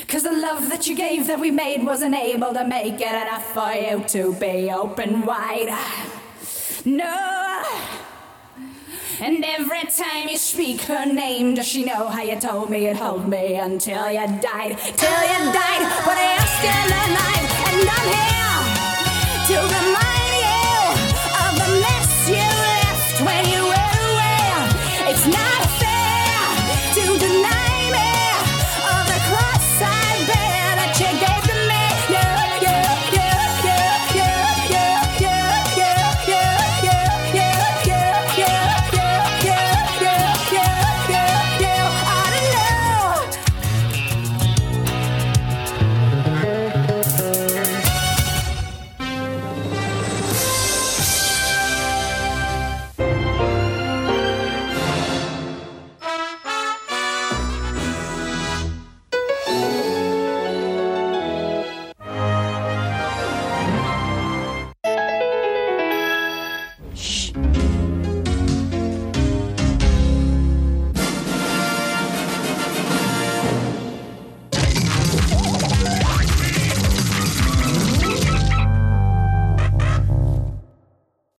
'Cause the love that you gave that we made wasn't able to make it enough for you to be open wide. No. And every time you speak her name, does she know how you told me you'd hold me until you died? Till you died, but you're still alive. And I'm here to remind you of the mess you left when you